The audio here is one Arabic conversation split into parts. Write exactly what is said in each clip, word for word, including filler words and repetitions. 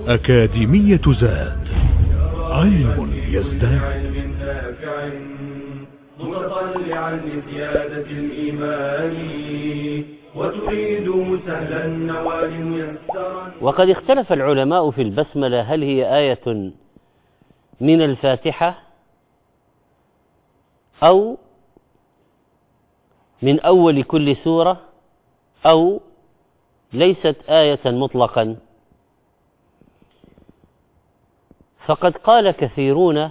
أكاديمية زاد، علم يزداد. متطلعا لزيادة الإيمان وتريد سهلا النوال ميسرا. وقد اختلف العلماء في البسملة، هل هي آية من الفاتحة أو من أول كل سورة أو ليست آية مطلقا. فقد قال كثيرون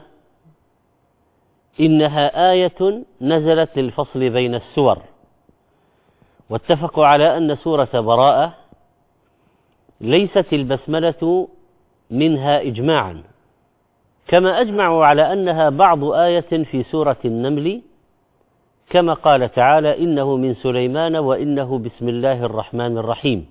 إنها آية نزلت للفصل بين السور، واتفقوا على أن سورة براءة ليست البسملة منها إجماعا، كما أجمعوا على أنها بعض آية في سورة النمل، كما قال تعالى: إنه من سليمان وإنه بسم الله الرحمن الرحيم.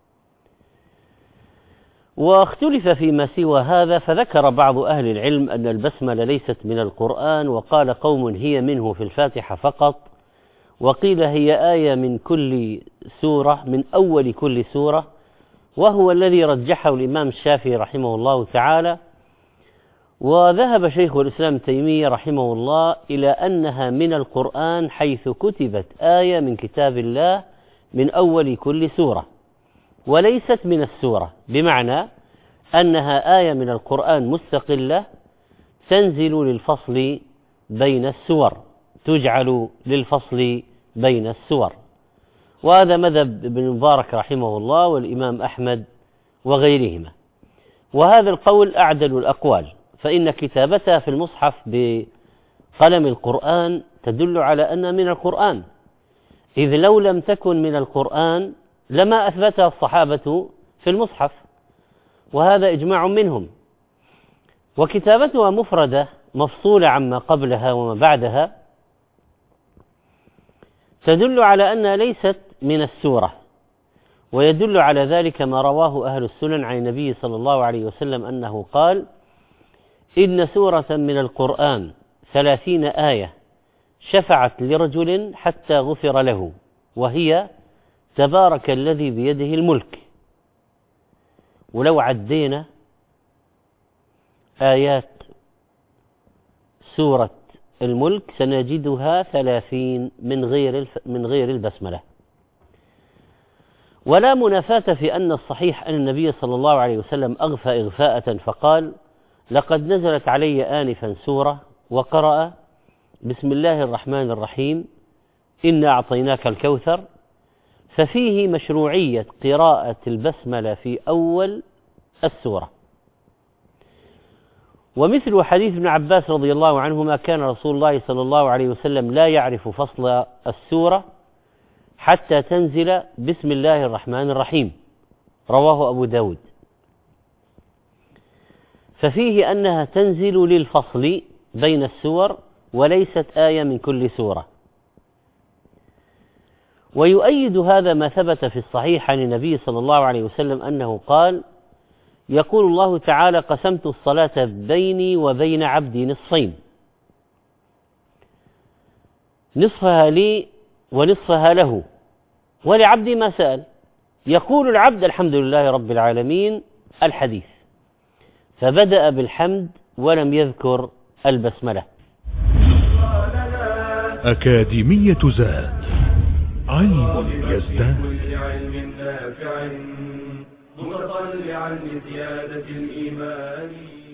واختلف فيما سوى هذا، فذكر بعض أهل العلم أن البسملة ليست من القرآن، وقال قوم هي منه في الفاتحة فقط، وقيل هي آية من كل سورة، من أول كل سورة، وهو الذي رجحه الإمام الشافعي رحمه الله تعالى. وذهب شيخ الإسلام تيمية رحمه الله إلى أنها من القرآن، حيث كتبت آية من كتاب الله من أول كل سورة، وليست من السورة، بمعنى أنها آية من القرآن مستقلة تنزل للفصل بين السور، تجعل للفصل بين السور. وهذا مذهب ابن المبارك رحمه الله والإمام أحمد وغيرهما، وهذا القول أعدل الأقوال، فإن كتابتها في المصحف بقلم القرآن تدل على أنها من القرآن، إذ لو لم تكن من القرآن لما أثبتها الصحابة في المصحف، وهذا إجماع منهم. وكتابتها مفردة مفصولة عما قبلها وما بعدها تدل على أنها ليست من السورة، ويدل على ذلك ما رواه أهل السنن عن النبي صلى الله عليه وسلم أنه قال: إن سورة من القرآن ثلاثين آية شفعت لرجل حتى غفر له، وهي تبارك الذي بيده الملك. ولو عدينا آيات سورة الملك سنجدها ثلاثين من غير من غير البسملة. ولا منافاة في أن الصحيح أن النبي صلى الله عليه وسلم أغفى إغفاءة فقال: لقد نزلت علي آنفا سورة، وقرأ بسم الله الرحمن الرحيم إنا أعطيناك الكوثر، ففيه مشروعية قراءة البسملة في أول السورة. ومثل حديث ابن عباس رضي الله عنهما: كان رسول الله صلى الله عليه وسلم لا يعرف فصل السورة حتى تنزل بسم الله الرحمن الرحيم، رواه أبو داود. ففيه أنها تنزل للفصل بين السور وليست آية من كل سورة. ويؤيد هذا ما ثبت في الصحيح عن النبي صلى الله عليه وسلم أنه قال: يقول الله تعالى: قسمت الصلاة بيني وبين عبدي نصفين، نصفها لي ونصفها له، ولعبدي ما سأل. يقول العبد: الحمد لله رب العالمين، الحديث. فبدأ بالحمد ولم يذكر البسملة. أكاديمية زاد، علم يزداد. متطلعا لزيادة الإيمان.